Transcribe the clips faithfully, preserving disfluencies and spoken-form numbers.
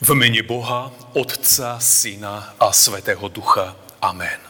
V mene Boha, Otca, Syna a Svätého Ducha. Amen.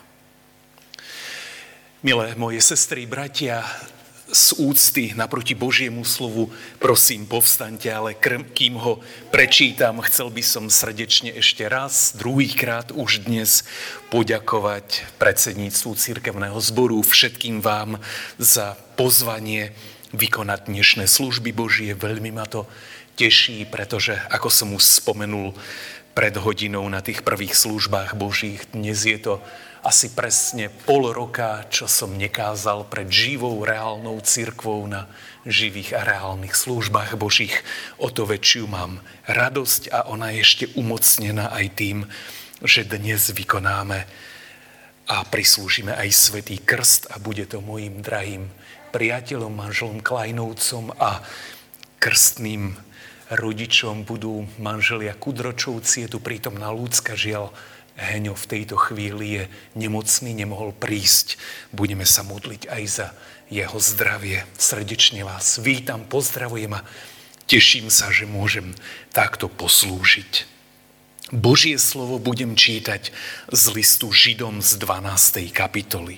Milé moje sestry, bratia, z úcty naproti Božiemu slovu, prosím, povstaňte, ale kým ho prečítam, chcel by som srdečne ešte raz, druhýkrát už dnes poďakovať predsedníctvu cirkevného zboru, všetkým vám za pozvanie vykonať dnešné služby Božie. Veľmi ma to teší, pretože, ako som už spomenul pred hodinou na tých prvých službách Božích, dnes je to asi presne pol roka, čo som nekázal pred živou, reálnou cirkvou na živých a reálnych službách Božích. O to väčšiu mám radosť a ona je ešte umocnená aj tým, že dnes vykonáme a prislúžime aj Svätý krst a bude to mojim drahým priateľom, manželom Klajnovcom a krstným rodičom budú manželia Kudročovci. Je tu prítomná Lúcka, žiaľ Heňo v tejto chvíli je nemocný, nemohol prísť. Budeme sa modliť aj za jeho zdravie. Srdečne vás vítam, pozdravujem a teším sa, že môžem takto poslúžiť. Božie slovo budem čítať z listu Židom z dvanástej kapitoly.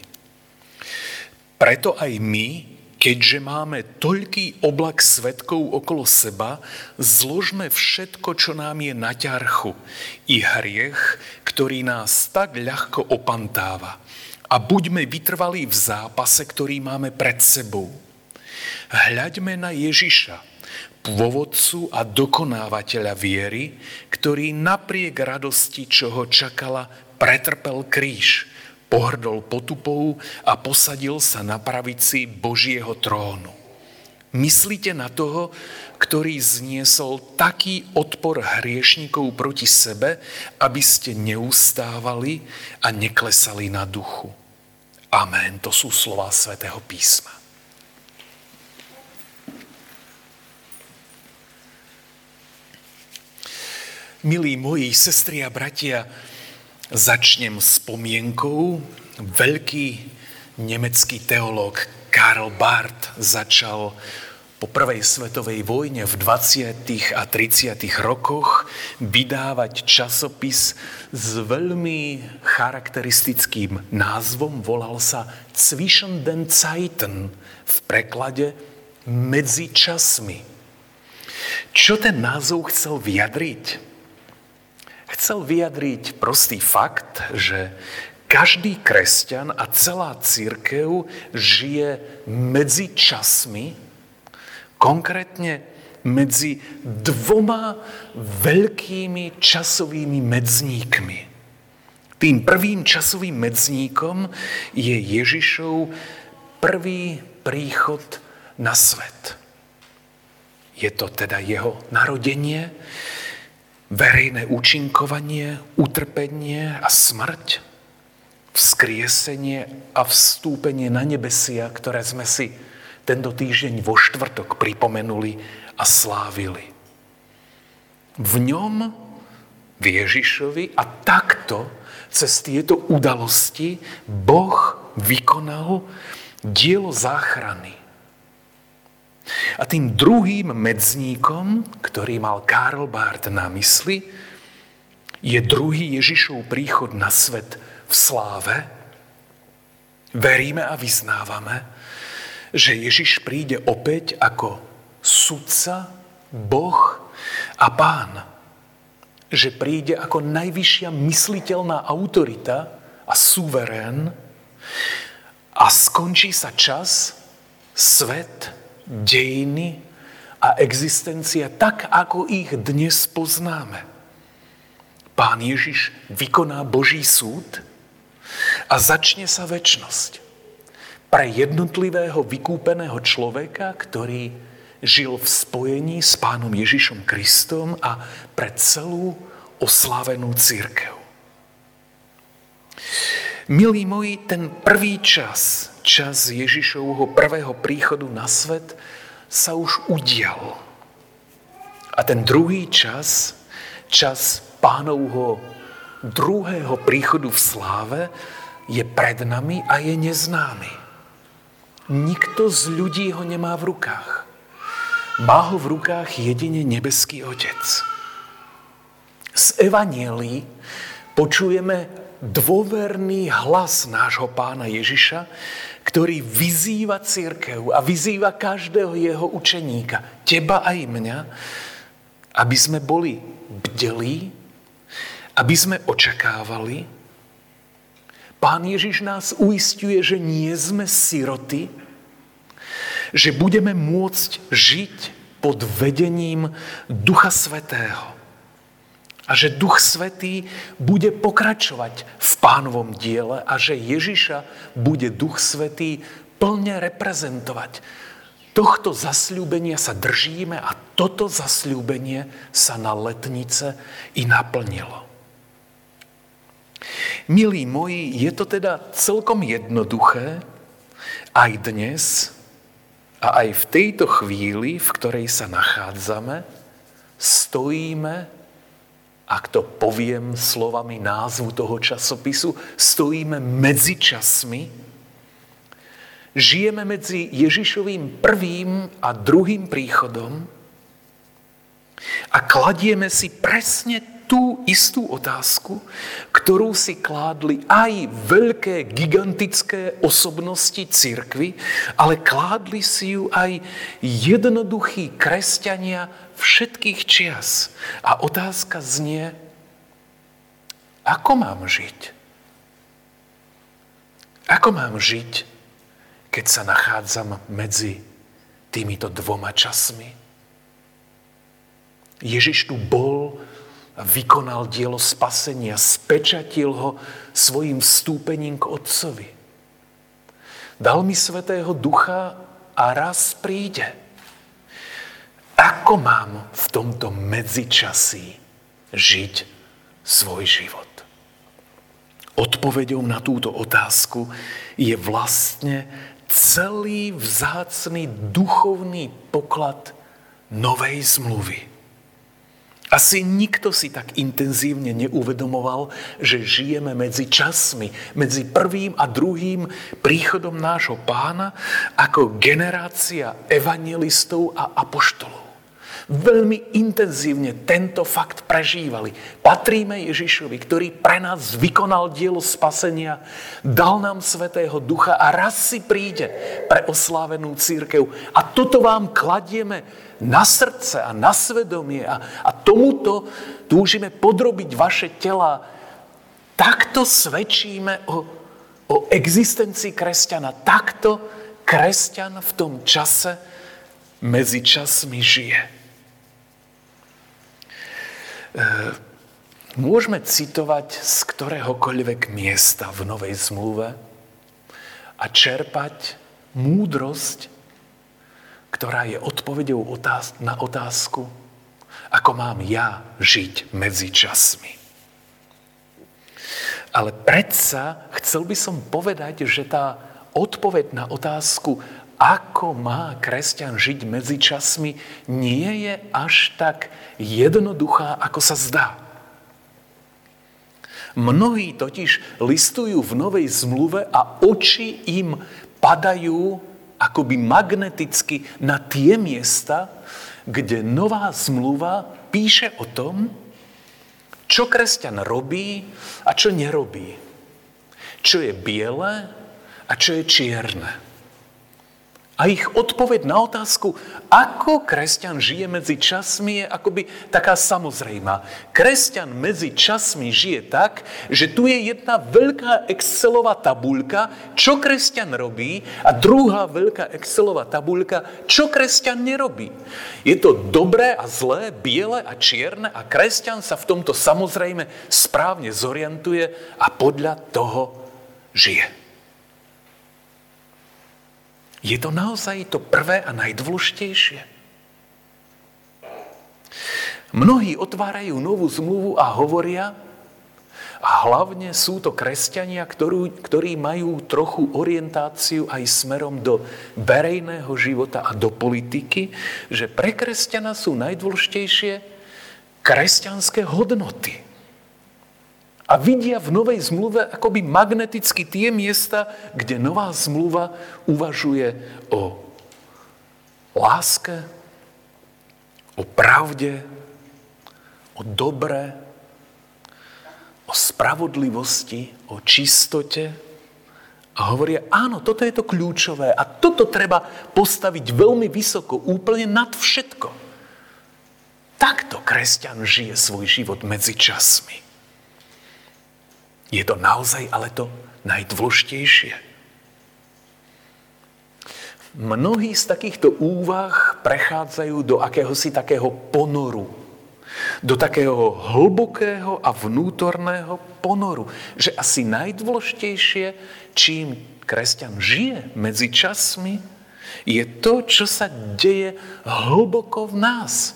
Preto aj my, keďže máme toľký oblak svedkov okolo seba, zložme všetko, čo nám je na ťarchu, i hriech, ktorý nás tak ľahko opantáva. A buďme vytrvalí v zápase, ktorý máme pred sebou. Hľaďme na Ježiša, pôvodcu a dokonávateľa viery, ktorý napriek radosti, čo ho čakala, pretrpel kríž, pohrdol potupou a posadil sa na pravici Božieho trónu. Myslíte na toho, ktorý zniesol taký odpor hriešnikov proti sebe, aby ste neustávali a neklesali na duchu. Amen. To sú slová Svätého písma. Milí moji sestry a bratia, začnem spomienkou. Veľký nemecký teológ Karl Barth začal po prvej svetovej vojne v dvadsiatych a tridsiatych rokoch vydávať časopis s veľmi charakteristickým názvom. Volal sa Zwischen den Zeiten, v preklade Medzi časmi. Čo ten názov chcel vyjadriť? Chcel vyjadriť prostý fakt, že každý kresťan a celá cirkev žije medzi časmi, konkrétne medzi dvoma veľkými časovými medzníkmi. Tým prvým časovým medzníkom je Ježišov prvý príchod na svet. Je to teda jeho narodenie, verejné účinkovanie, utrpenie a smrť, vzkriesenie a vstúpenie na nebesia, ktoré sme si tento týždeň vo štvrtok pripomenuli a slávili. V ňom, v Ježišovi a takto cez tieto udalosti Boh vykonal dielo záchrany. A tým druhým medzníkom, ktorý mal Karl Barth na mysli, je druhý Ježišov príchod na svet v sláve. Veríme a vyznávame, že Ježiš príde opäť ako sudca, Boh a Pán. Že príde ako najvyššia mysliteľná autorita a suverén a skončí sa čas, svet, dejiny a existencia tak, ako ich dnes poznáme. Pán Ježiš vykoná Boží súd a začne sa večnosť pre jednotlivého vykúpeného človeka, ktorý žil v spojení s Pánom Ježišom Kristom a pre celú oslávenú cirkev. Milí moji, ten prvý čas, čas Ježišovho prvého príchodu na svet sa už udial. A ten druhý čas, čas Pánovho druhého príchodu v sláve, je pred nami a je neznámy. Nikto z ľudí ho nemá v rukách. Má ho v rukách jedine nebeský Otec. z Evanielí počujeme dôverný hlas nášho Pána Ježiša, ktorý vyzýva cirkev a vyzýva každého jeho učeníka, teba aj mňa, aby sme boli bdelí, aby sme očakávali. Pán Ježiš nás uisťuje, že nie sme siroty, že budeme môcť žiť pod vedením Ducha Svätého. A že Duch Svätý bude pokračovať v Pánovom diele a že Ježiša bude Duch Svätý plne reprezentovať. Tohto zasľúbenia sa držíme a toto zasľúbenie sa na letnice i naplnilo. Milí moji, je to teda celkom jednoduché aj dnes a aj v tejto chvíli, v ktorej sa nachádzame, stojíme, ak to poviem slovami názvu toho časopisu, stojíme medzi časmi, žijeme medzi Ježišovým prvým a druhým príchodom a kladieme si presne tú istú otázku, ktorú si kládli aj veľké, gigantické osobnosti cirkvi, ale kládli si ju aj jednoduchí kresťania všetkých čias. A otázka znie, ako mám žiť? Ako mám žiť, keď sa nachádzam medzi týmito dvoma časmi? Ježiš tu bol a vykonal dielo spasenia, spečatil ho svojim vstúpením k Otcovi. Dal mi Svätého Ducha a raz príde. Ako mám v tomto medzičasí žiť svoj život? Odpoveďou na túto otázku je vlastne celý vzácny duchovný poklad novej zmluvy. Asi nikto si tak intenzívne neuvedomoval, že žijeme medzi časmi, medzi prvým a druhým príchodom nášho Pána ako generácia evanjelistov a apoštolov. Veľmi intenzívne tento fakt prežívali. Patríme Ježišovi, ktorý pre nás vykonal dielo spasenia, dal nám Svätého Ducha a raz si príde pre oslávenú cirkev. A toto vám kladieme na srdce a na svedomie a, a tomuto túžime podrobiť vaše tela. Takto svedčíme o, o existencii kresťana. Takto kresťan v tom čase medzi časmi žije. Môžeme citovať z ktoréhokoľvek miesta v Novej zmluve a čerpať múdrosť, ktorá je odpoveďou na otázku, ako mám ja žiť medzi časmi. Ale predsa chcel by som povedať, že tá odpoveď na otázku, ako má kresťan žiť medzi časmi, nie je až tak jednoduchá, ako sa zdá. Mnohí totiž listujú v Novej zmluve a oči im padajú akoby magneticky na tie miesta, kde Nová zmluva píše o tom, čo kresťan robí a čo nerobí. Čo je biele a čo je čierne. A ich odpoveď na otázku, ako kresťan žije medzi časmi, je akoby taká samozrejmá. Kresťan medzi časmi žije tak, že tu je jedna veľká Excelová tabuľka, čo kresťan robí, a druhá veľká Excelová tabuľka, čo kresťan nerobí. Je to dobré a zlé, biele a čierne a kresťan sa v tomto samozrejme správne zorientuje a podľa toho žije. Je to naozaj to prvé a najdôležitejšie. Mnohí otvárajú Novú zmluvu a hovoria, a hlavne sú to kresťania, ktorí, ktorí majú trochu orientáciu aj smerom do verejného života a do politiky, že pre kresťana sú najdôležitejšie kresťanské hodnoty. A vidia v Novej zmluve akoby magneticky tie miesta, kde Nová zmluva uvažuje o láske, o pravde, o dobre, o spravodlivosti, o čistote a hovoria, áno, toto je to kľúčové a toto treba postaviť veľmi vysoko, úplne nad všetko. Takto kresťan žije svoj život medzi časmi. Je to naozaj ale to najdôležitejšie. Mnohí z takýchto úvah prechádzajú do akéhosi takého ponoru. Do takého hlbokého a vnútorného ponoru. Že asi najdôležitejšie, čím kresťan žije medzi časmi, je to, čo sa deje hlboko v nás.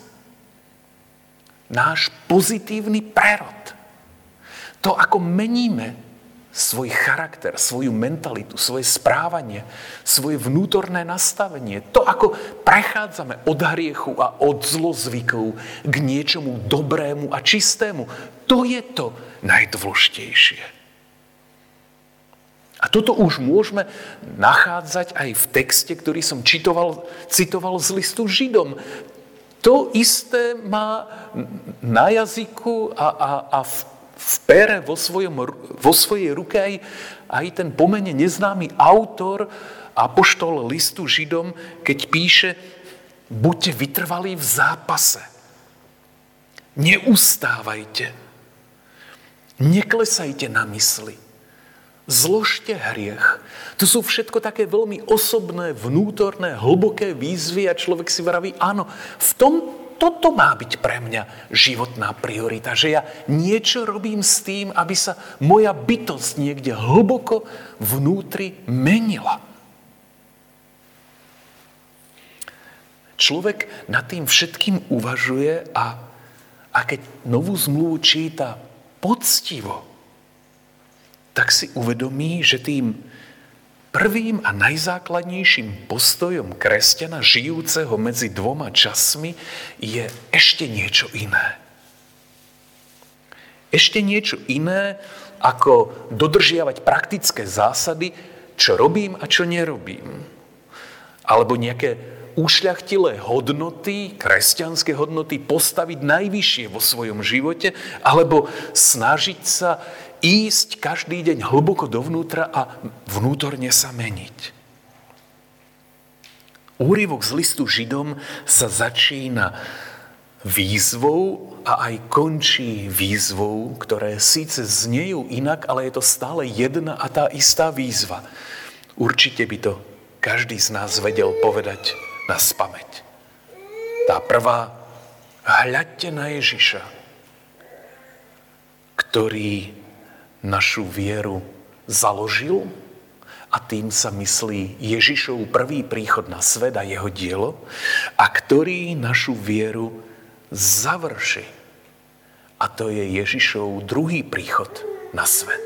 Náš pozitívny prerod. To, ako meníme svoj charakter, svoju mentalitu, svoje správanie, svoje vnútorné nastavenie. To, ako prechádzame od hriechu a od zlozvykov k niečomu dobrému a čistému. To je to najdôležitejšie. A toto už môžeme nachádzať aj v texte, ktorý som citoval, citoval z listu Židom. To isté má na jazyku a, a, a v v pere vo, svojom, vo svojej ruke aj, aj ten pomene neznámy autor, apoštol listu Židom, keď píše, buďte vytrvalí v zápase. Neustávajte. Neklesajte na mysli. Zložte hriech. To sú všetko také veľmi osobné, vnútorné, hlboké výzvy a človek si vraví, áno, v tom toto má byť pre mňa životná priorita, že ja niečo robím s tým, aby sa moja bytosť niekde hlboko vnútri menila. Človek nad tým všetkým uvažuje a, a keď novú zmluvu číta poctivo, tak si uvedomí, že tým prvým a najzákladnejším postojom kresťana žijúceho medzi dvoma časmi je ešte niečo iné. Ešte niečo iné, ako dodržiavať praktické zásady, čo robím a čo nerobím. Alebo nejaké ušľachtilé hodnoty, kresťanské hodnoty postaviť najvyššie vo svojom živote, alebo snažiť sa ísť každý deň hlboko dovnútra a vnútorne sa meniť. Úryvok z listu Židom sa začína výzvou a aj končí výzvou, ktoré síce znejú inak, ale je to stále jedna a tá istá výzva. Určite by to každý z nás vedel povedať na spamäť. Tá prvá, hľadte na Ježiša, ktorý našu vieru založil a tým sa myslí Ježišov prvý príchod na svet a jeho dielo a ktorý našu vieru završí. A to je Ježišov druhý príchod na svet.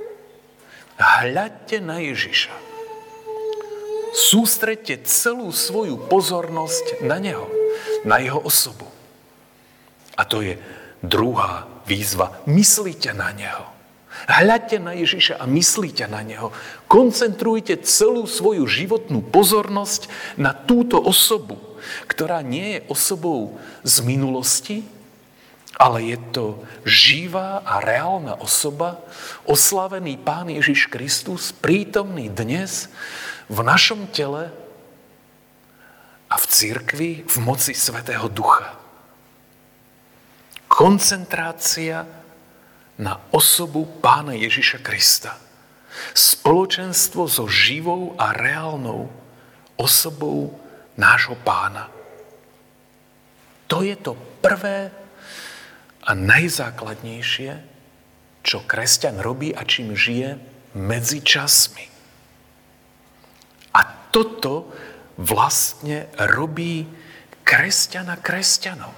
Hľadte na Ježiša. Sústreďte celú svoju pozornosť na neho, na jeho osobu. A to je druhá výzva. Myslíte na neho. Hľadte na Ježiša a myslíte na neho. Koncentrujte celú svoju životnú pozornosť na túto osobu, ktorá nie je osobou z minulosti, ale je to živá a reálna osoba, oslavený Pán Ježiš Kristus, prítomný dnes v našom tele a v cirkvi v moci Svätého Ducha. Koncentrácia na osobu Pána Ježiša Krista. Spoločenstvo so živou a reálnou osobou nášho Pána. To je to prvé a najzákladnejšie, čo kresťan robí a čím žije medzi časmi. A toto vlastne robí kresťana kresťanom.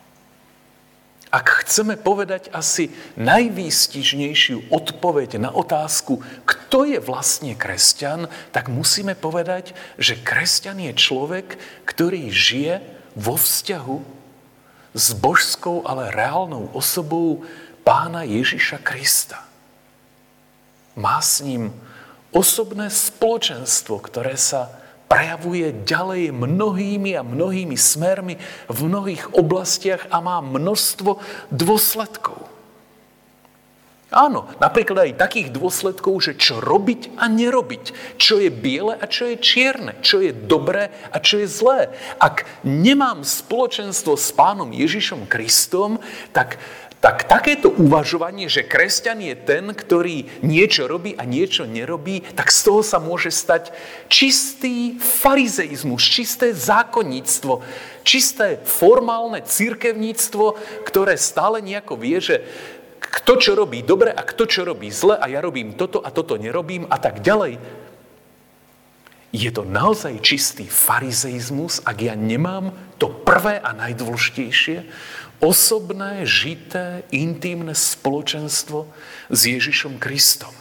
Ak chceme povedať asi najvýstižnejšiu odpoveď na otázku, kto je vlastne kresťan, tak musíme povedať, že kresťan je človek, ktorý žije vo vzťahu s božskou, ale reálnou osobou Pána Ježiša Krista. Má s ním osobné spoločenstvo, ktoré sa prejavuje ďalej mnohými a mnohými smermi v mnohých oblastiach a má množstvo dôsledkov. Áno, napríklad aj takých dôsledkov, že čo robiť a nerobiť, čo je biele a čo je čierne, čo je dobré a čo je zlé. Ak nemám spoločenstvo s Pánom Ježišom Kristom, tak, tak takéto uvažovanie, že kresťan je ten, ktorý niečo robí a niečo nerobí, tak z toho sa môže stať čistý farizeizmus, čisté zákonníctvo, čisté formálne cirkevníctvo, ktoré stále nejako vie, že kto čo robí dobre a kto čo robí zle a ja robím toto a toto nerobím a tak ďalej. Je to naozaj čistý farizeizmus, ak ja nemám to prvé a najdôležitejšie, osobné, žité, intímne spoločenstvo s Ježišom Kristom.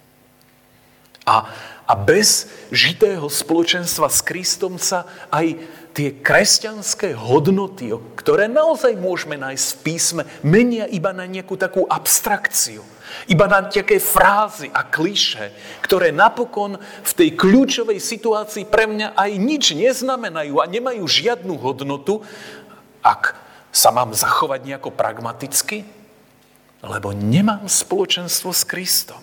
A, a bez žitého spoločenstva s Kristom sa aj tie kresťanské hodnoty, ktoré naozaj môžeme nájsť v písme, menia iba na nejakú takú abstrakciu. Iba na také frázy a klišé, ktoré napokon v tej kľúčovej situácii pre mňa aj nič neznamenajú a nemajú žiadnu hodnotu, ak sa mám zachovať nejako pragmaticky, lebo nemám spoločenstvo s Kristom.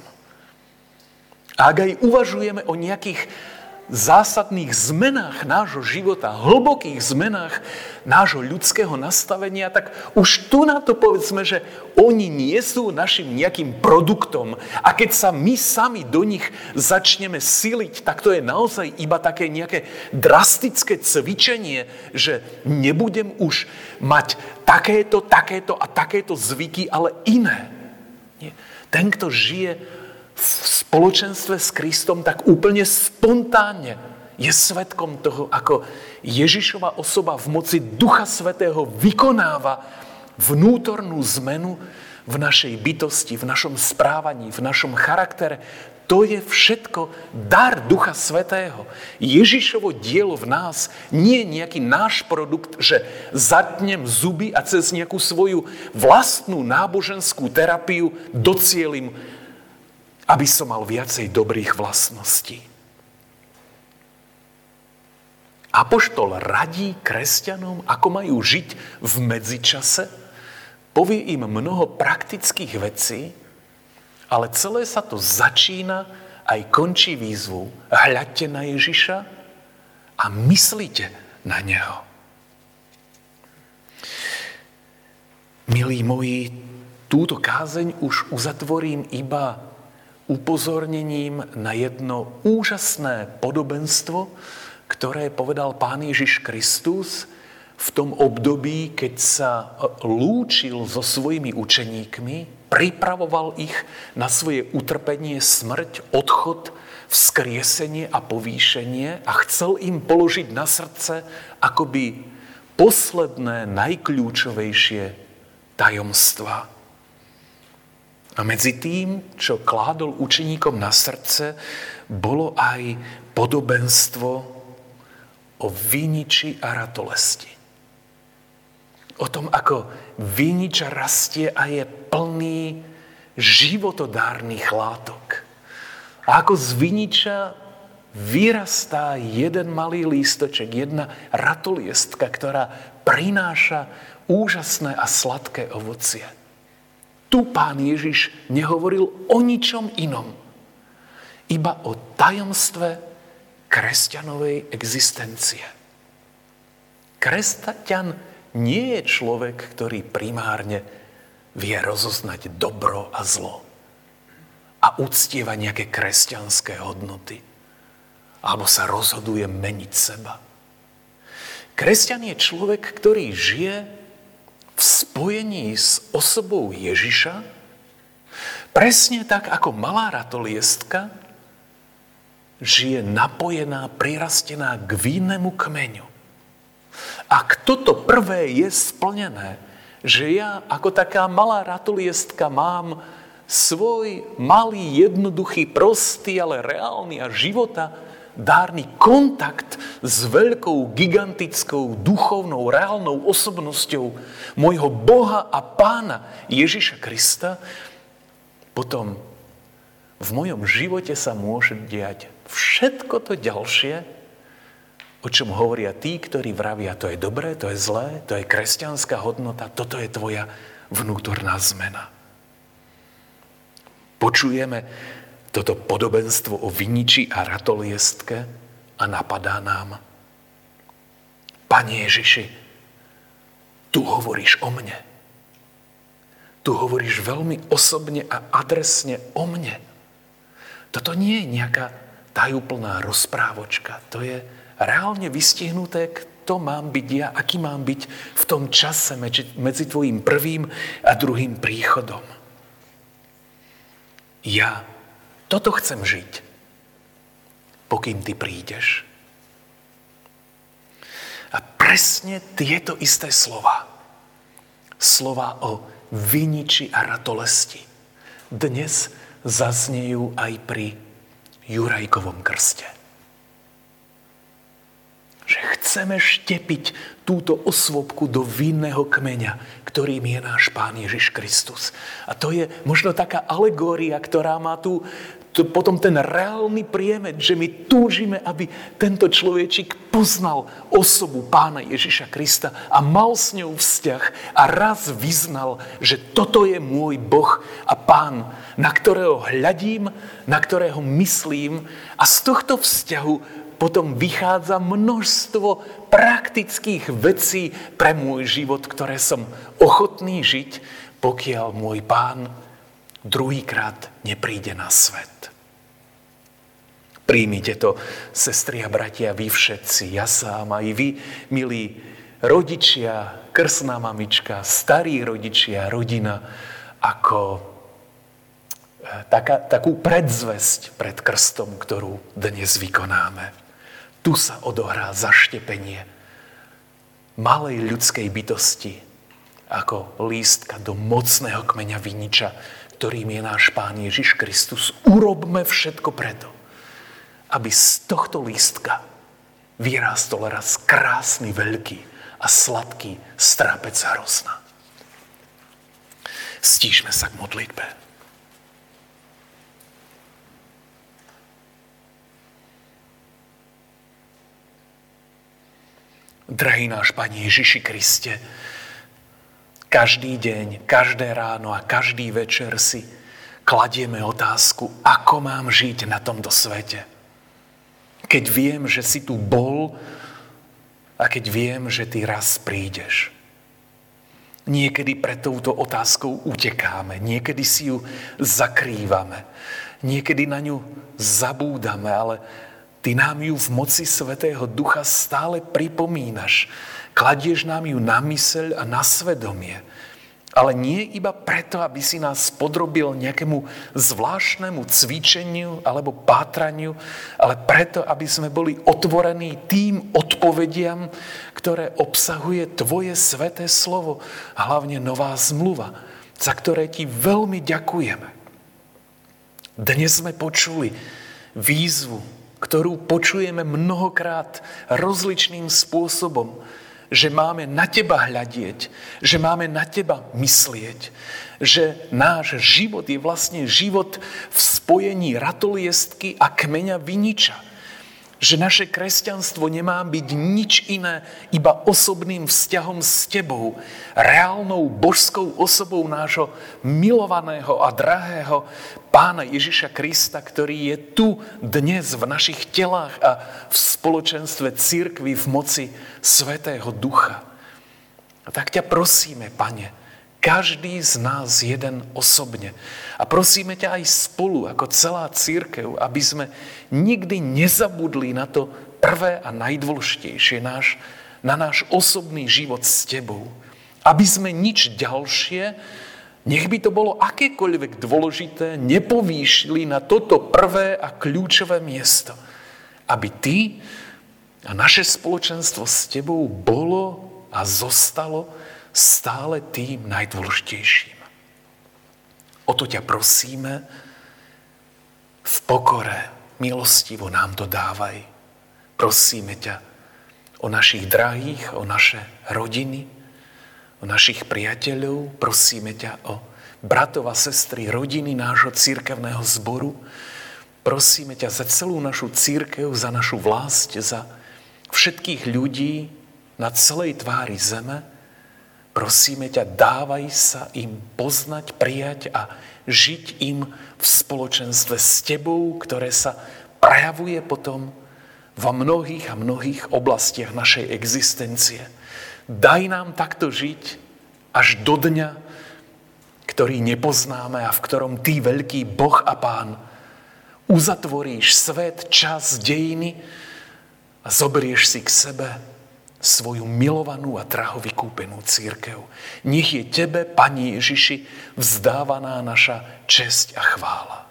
A ak aj uvažujeme o nejakých zásadných zmenách nášho života, hlbokých zmenách nášho ľudského nastavenia, tak už tu na to povedzme, že oni nie sú našim nejakým produktom. A keď sa my sami do nich začneme siliť, tak to je naozaj iba také nejaké drastické cvičenie, že nebudem už mať takéto, takéto a takéto zvyky, ale iné. Nie. Ten, kto žije v spoločenstve s Kristom, tak úplne spontánne je svedkom toho, ako Ježišova osoba v moci Ducha Svätého vykonáva vnútornú zmenu v našej bytosti, v našom správaní, v našom charaktere. To je všetko dar Ducha Svätého. Ježišovo dielo v nás nie je nejaký náš produkt, že zatnem zuby a cez nejakú svoju vlastnú náboženskú terapiu docielim, aby som mal viacej dobrých vlastností. Apoštol radí kresťanom, ako majú žiť v medzičase, povie im mnoho praktických vecí, ale celé sa to začína aj končí výzvu. Hľadte na Ježiša a myslíte na Neho. Milí moji, túto kázeň už uzatvorím iba upozornením na jedno úžasné podobenstvo, ktoré povedal Pán Ježiš Kristus v tom období, keď sa lúčil so svojimi učeníkmi, pripravoval ich na svoje utrpenie, smrť, odchod, vzkriesenie a povýšenie a chcel im položiť na srdce akoby posledné, najkľúčovejšie tajomstvá. A medzi tým, čo kládol učeníkom na srdce, bolo aj podobenstvo o viniči a ratolesti. O tom, ako vinič rastie a je plný životodárnych látok. A ako z viniča vyrastá jeden malý lístoček, jedna ratoliestka, ktorá prináša úžasné a sladké ovocie. Tu Pán Ježiš nehovoril o ničom inom, iba o tajomstve kresťanovej existencie. Kresťan nie je človek, ktorý primárne vie rozoznať dobro a zlo a uctieva nejaké kresťanské hodnoty alebo sa rozhoduje meniť seba. Kresťan je človek, ktorý žije v spojení s osobou Ježiša, presne tak ako malá ratoliestka žije napojená, prirastená k vinnemu kmeňu. Ak toto prvé je splnené, že ja ako taká malá ratoliestka mám svoj malý, jednoduchý, prostý, ale reálny a života dárny kontakt s veľkou, gigantickou, duchovnou, reálnou osobnosťou môjho Boha a Pána Ježiša Krista, potom v mojom živote sa môže diať všetko to ďalšie, o čom hovoria tí, ktorí vravia, to je dobré, to je zlé, to je kresťanská hodnota, toto je tvoja vnútorná zmena. Počujeme toto podobenstvo o viniči a ratoliestke a napadá nám: Pane Ježiši, tu hovoríš o mne. Tu hovoríš veľmi osobne a adresne o mne. Toto nie je nejaká tajúplná rozprávočka. To je reálne vystihnuté, kto mám byť ja, aký mám byť v tom čase medzi, medzi tvojím prvým a druhým príchodom. Ja toto chcem žiť, pokým ty prídeš. A presne tieto isté slova, slova o viniči a ratolesti, dnes zaznejú aj pri Jurajkovom krste. Že chceme štepiť túto osôbku do vinného kmeňa, ktorým je náš Pán Ježiš Kristus. A to je možno taká alegória, ktorá má tu to, potom ten reálny priemed, že my túžime, aby tento človečik poznal osobu Pána Ježiša Krista a mal s ňou vzťah a raz vyznal, že toto je môj Boh a Pán, na ktorého hľadím, na ktorého myslím, a z tohto vzťahu potom vychádza množstvo praktických vecí pre môj život, ktoré som ochotný žiť, pokiaľ môj Pán druhýkrát nepríde na svet. Príjmite to, sestry a bratia, vy všetci, ja sám, aj vy, milí rodičia, krstná mamička, starí rodičia, rodina, ako taká, takú predzvesť pred krstom, ktorú dnes vykonáme. Tu sa odohrá zaštepenie malej ľudskej bytosti ako lístka do mocného kmeňa viniča, ktorým je náš Pán Ježiš Kristus. Urobme všetko preto, aby z tohto lístka vyrástol raz krásny, veľký a sladký strápec hrozna. Stíšme sa k modlitbe. Drahý náš Pane Ježiši Kriste, každý deň, každé ráno a každý večer si kladieme otázku, ako mám žiť na tomto svete. Keď viem, že si tu bol a keď viem, že ty raz prídeš. Niekedy pred touto otázkou utekáme, niekedy si ju zakrývame, niekedy na ňu zabúdame, ale ty nám ju v moci Svätého Ducha stále pripomínaš. Kladieš nám ju na myseľ a na svedomie. Ale nie iba preto, aby si nás podrobil nejakému zvláštnemu cvičeniu alebo pátraniu, ale preto, aby sme boli otvorení tým odpovediam, ktoré obsahuje tvoje sväté slovo, a hlavne nová zmluva, za ktoré ti veľmi ďakujeme. Dnes sme počuli výzvu, ktorú počujeme mnohokrát rozličným spôsobom, že máme na teba hľadieť, že máme na teba myslieť, že náš život je vlastne život v spojení ratoliestky a kmeňa viniča. Že naše kresťanstvo nemá byť nič iné, iba osobným vzťahom s tebou, reálnou božskou osobou nášho milovaného a drahého Pána Ježiša Krista, ktorý je tu dnes v našich telách a v spoločenstve cirkvi v moci Svätého Ducha. A tak ťa prosíme, Pane, každý z nás jeden osobne. A prosíme ťa aj spolu, ako celá cirkev, aby sme nikdy nezabudli na to prvé a najdôležitejšie, náš, na náš osobný život s tebou. Aby sme nič ďalšie, nech by to bolo akékoľvek dôležité, nepovýšili na toto prvé a kľúčové miesto. Aby ty a naše spoločenstvo s tebou bolo a zostalo stále tým najdôležitejším. O to ťa prosíme, v pokore, milostivo nám to dávaj. Prosíme ťa o našich drahých, o naše rodiny, o našich priateľov. Prosíme ťa o bratov a sestry, rodiny nášho cirkevného zboru. Prosíme ťa za celú našu cirkev, za našu vlast, za všetkých ľudí na celej tvári zeme. prosíme ťa, dávaj sa im poznať, prijať a žiť im v spoločenstve s tebou, ktoré sa prejavuje potom v mnohých a mnohých oblastiach našej existencie. Daj nám takto žiť až do dňa, ktorý nepoznáme a v ktorom ty, veľký Boh a Pán, uzatvoríš svet, čas, dejiny a zoberieš si k sebe svoju milovanú a draho vykúpenú cirkev. Nech je tebe, Pani Ježiši, vzdávaná naša česť a chvála.